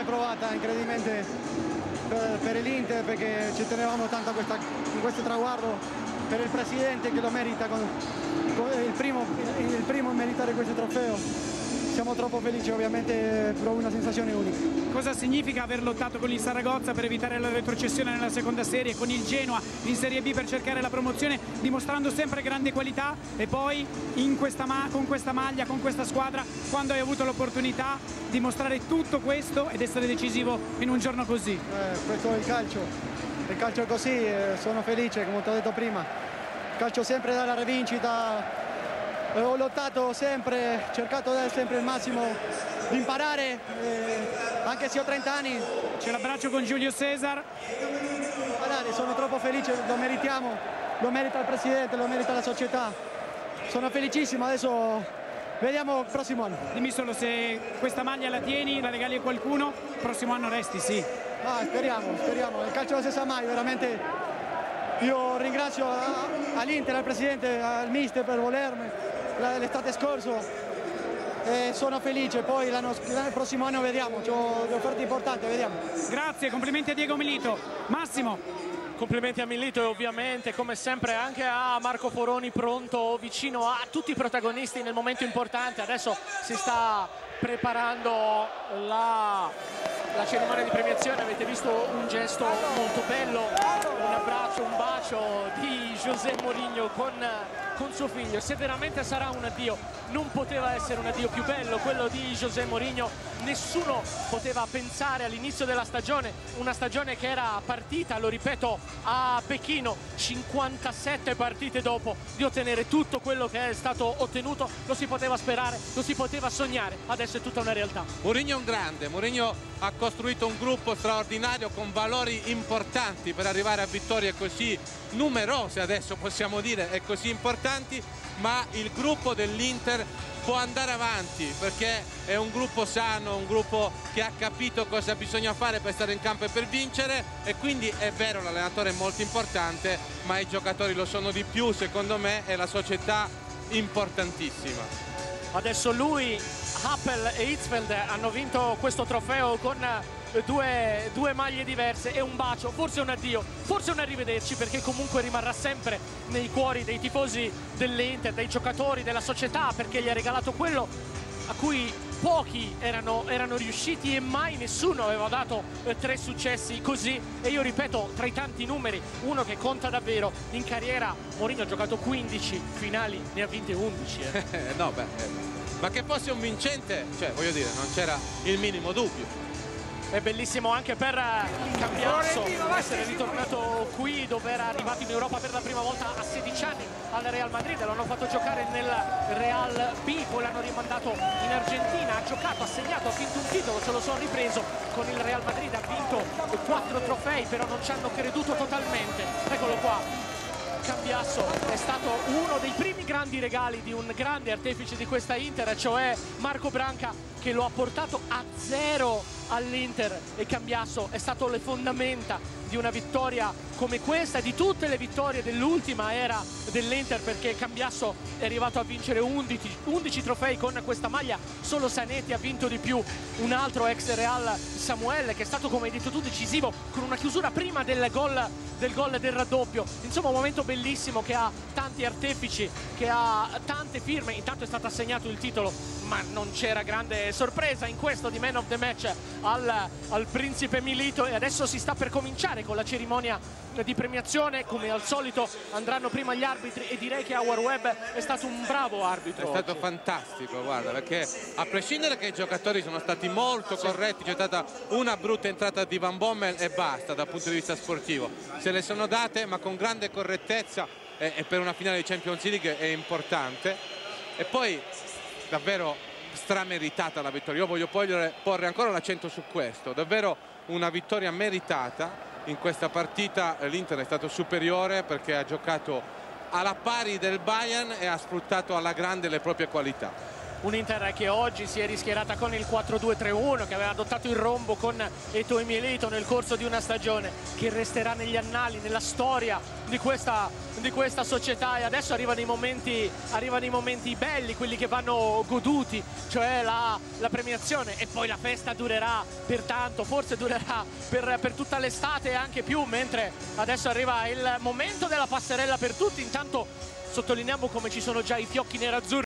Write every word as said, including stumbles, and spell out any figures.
provata incredibilmente per, per l'Inter, perché ci tenevamo tanto a questa, in questo traguardo, per il presidente che lo merita, con, con il, primo, il primo a meritare questo trofeo. Siamo troppo felici, ovviamente provo una sensazione unica. Cosa significa aver lottato con il Saragozza per evitare la retrocessione nella seconda serie, con il Genoa in Serie B per cercare la promozione, dimostrando sempre grande qualità, e poi in questa ma con questa maglia, con questa squadra, quando hai avuto l'opportunità di mostrare tutto questo ed essere decisivo in un giorno così? Eh, questo è il calcio, il calcio è così, eh, sono felice, come ti ho detto prima, il calcio sempre dalla rivincita. Ho lottato sempre, cercato di dare sempre il massimo, di imparare, eh, anche se ho trenta anni. C'è l'abbraccio con Giulio Cesar. Imparare, sono troppo felice, lo meritiamo, lo merita il presidente, lo merita la società. Sono felicissimo, adesso vediamo il prossimo anno. Dimmi solo, se questa maglia la tieni, la regali a qualcuno, il prossimo anno resti, sì. Ah, speriamo, speriamo, il calcio non si sa mai, veramente. Io ringrazio all'Inter, al presidente, al mister per volermi l'estate scorso, e sono felice. Poi l'anno prossimo anno vediamo, ho le offerte importanti, vediamo. Grazie, complimenti a Diego Milito. Massimo. Complimenti a Milito e ovviamente come sempre anche a Marco Foroni, pronto vicino a tutti i protagonisti nel momento importante. Adesso si sta preparando la, la cerimonia di premiazione. Avete visto un gesto molto bello, un abbraccio, un bacio di José Mourinho con, con suo figlio. Se veramente sarà un addio, non poteva essere un addio più bello quello di José Mourinho. Nessuno poteva pensare all'inizio della stagione, una stagione che era partita, lo ripeto, a Pechino, cinquantasette partite dopo, di ottenere tutto quello che è stato ottenuto. Lo si poteva sperare, lo si poteva sognare, adesso è tutta una realtà. Mourinho è un grande, Mourinho ha costruito un gruppo straordinario con valori importanti per arrivare a vittorie così numerose, adesso possiamo dire, e così importanti, ma il gruppo dell'Inter può andare avanti perché è un gruppo sano, un gruppo che ha capito cosa bisogna fare per stare in campo e per vincere, e quindi è vero, l'allenatore è molto importante, ma i giocatori lo sono di più, secondo me, e la società importantissima. Adesso lui, Happel e Hitzfeld hanno vinto questo trofeo con due, due maglie diverse e un bacio, forse un addio, forse un arrivederci, perché comunque rimarrà sempre nei cuori dei tifosi dell'Inter, dei giocatori, della società, perché gli ha regalato quello a cui pochi erano, erano riusciti, e mai nessuno aveva dato eh, tre successi così. E io ripeto, tra i tanti numeri, uno che conta davvero. In carriera Mourinho ha giocato quindici finali, ne ha vinte undici. Eh. no, beh, ma che fosse un vincente, cioè, voglio dire, non c'era il minimo dubbio. È bellissimo anche per Cambiasso essere ritornato qui, dove era arrivato in Europa per la prima volta a sedici anni al Real Madrid. L'hanno fatto giocare nel Real B, poi l'hanno rimandato in Argentina, ha giocato, ha segnato, ha vinto un titolo, se lo sono ripreso con il Real Madrid, ha vinto quattro trofei, però non ci hanno creduto totalmente. Eccolo qua, Cambiasso è stato uno dei primi grandi regali di un grande artefice di questa Inter, cioè Marco Branca, che lo ha portato a zero all'Inter, e Cambiasso è stato le fondamenta di una vittoria come questa e di tutte le vittorie dell'ultima era dell'Inter, perché Cambiasso è arrivato a vincere undici, undici trofei con questa maglia. Solo Zanetti ha vinto di più, un altro ex Real, Samuel, che è stato, come hai detto tu, decisivo con una chiusura prima del gol del gol del raddoppio. Insomma, un momento bellissimo che ha tanti artefici, che ha tante firme. Intanto è stato assegnato il titolo, ma non c'era grande sorpresa in questo di Man of the Match al, al principe Milito, e adesso si sta per cominciare con la cerimonia di premiazione. Come al solito andranno prima gli arbitri, e direi che Howard Webb è stato un bravo arbitro. È stato oggi fantastico, guarda, perché a prescindere che i giocatori sono stati molto corretti, c'è stata una brutta entrata di Van Bommel e basta dal punto di vista sportivo, se le sono date ma con grande correttezza, e, e per una finale di Champions League è importante. E poi davvero strameritata la vittoria, io voglio porre, porre ancora l'accento su questo, davvero una vittoria meritata. In questa partita l'Inter è stato superiore perché ha giocato alla pari del Bayern e ha sfruttato alla grande le proprie qualità. un Inter che oggi si è rischierata con il quattro due tre uno, che aveva adottato il rombo con Eto e Milito nel corso di una stagione che resterà negli annali, nella storia di questa, di questa società. E adesso arrivano i momenti, arrivano i momenti belli, quelli che vanno goduti, cioè la, la premiazione, e poi la festa durerà per tanto, forse durerà per, per tutta l'estate e anche più, mentre adesso arriva il momento della passerella per tutti. Intanto sottolineiamo come ci sono già i fiocchi nerazzurri